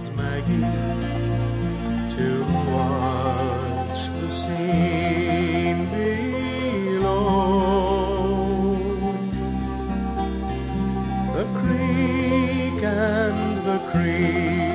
Maggie to watch the scene below. The creek and the creek